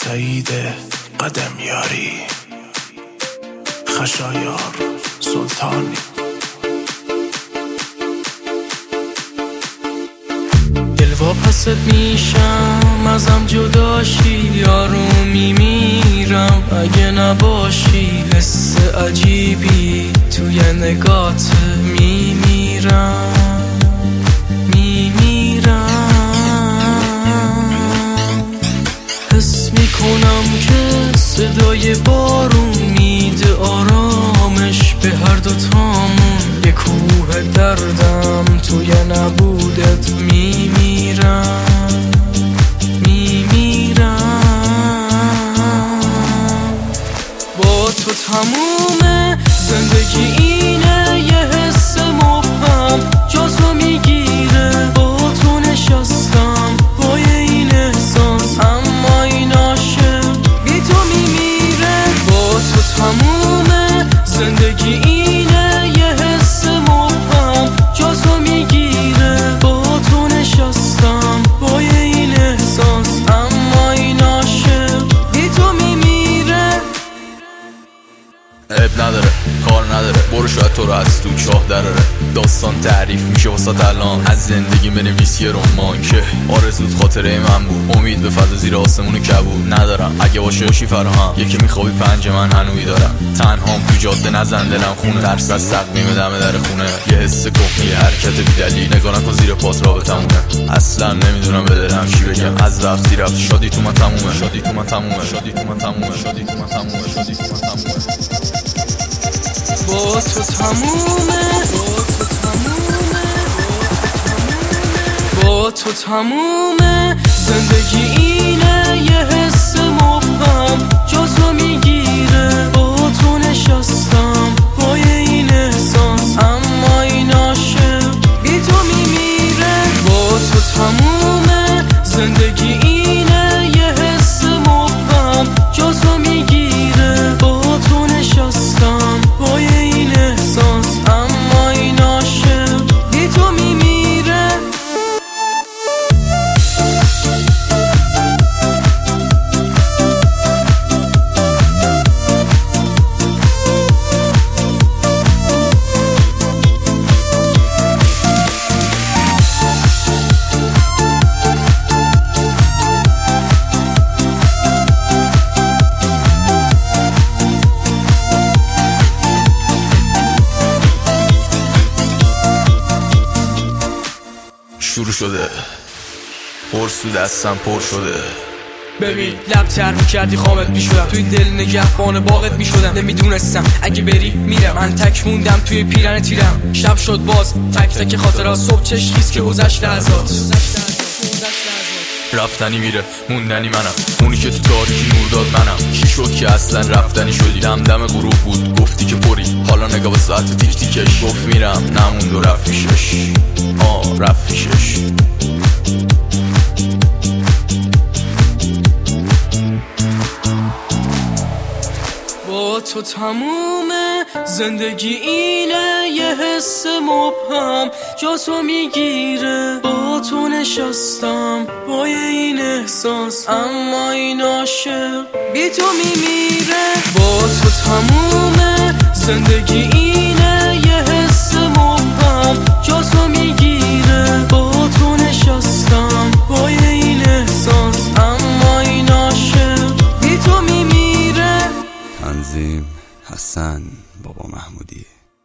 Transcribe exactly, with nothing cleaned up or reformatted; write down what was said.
سعید قدم یاری، خشایار سلطانی. دلوا پست میشم ازم جداشی، یارو میمیرم اگه نباشی. حس عجیبی توی نگات میمیرم میمیرم. حس میکنم که صدای بارون میده آرامش به هر دوتامون. یه کوه دردم توی نبودت میمیرم میمیرم. با تو تمومه زندگی، اینه یه حس مبهم جا تو میگیره. با تو نشستم با این احساس، اما این عاشق بی تو میمیره. با تو تمومه زندگی، اینه یه حس مبهم جا تو میگیره. با تو نشستم با این احساس، اما این عاشق بی تو میمیره. عیب نداره کار نداره، برو شاید تو رو از تو چاه دراره. داستان تعریف میشه واسه الان، از زندگی بنویس یه رمان که آرزوت خاطره من بود. امید به فضا زیر آسمون کبود ندارم، اگه باشه باشی فراهم. یکی میخوابی پنج من هنوی دارم، تنهام تو جاده نزن دلم خونه. ترس از تقویم دم در خونه، یه حس کهنه یه حرکت بی دلیل. نگاه نکن زیر پات رابطمونه، اصلا نمیدونم به دلم چی بگم. از رفتی رفت شادی تو من تمومه، شادی تو من تمومه، شادی تو من تمومه، شادی تو من تمومه، شادی تو من تمومه. با تو تمومه، با تو تمومه، با تو تمومه زندگی، اینه یه حس مبهم جا تو میگیره. با تو نشستم با این احساس، اما این عاشق بی تو میمیره. با تو تمومه زندگی، اینه یه حس مبهم جا تو میگیره. با تو نشستم با این احساس، اما این عاشق بی تو میمیره. شروع شده پرس تو دستم پر شده. ببین لب تر میکردی خامت میشدم، توی دل نگهبان باغت میشدم. نمیدونستم اگه بری میرم، من تک موندم توی پیرن تیرم. شب شد باز تک تک خاطرات، صبح چش خیز که گذشت لحظات. رفتنی میره موندنی منم، اونی که تو تاریکی نور داد منم. چی شد که اصلا رفتنی شدی؟ دم دم غروب بود گفتی که پری، حالا نگاه به ساعت تیک تیکش. گفت میرم نموند و رفت پیشش، آه رفت پیشش. با تو تمومه زندگی، اینه یه حس مبهم جا تو میگیره. با تو نشستم با این احساس، اما این عاشق بی تو میمیره. با تو تمومه زندگی، اینه یه حس مبهم جا تو میگیره. با تو نشستم با این احساس، اما این عاشق بی تو میمیره. تنظیم حسن بابا محمودی.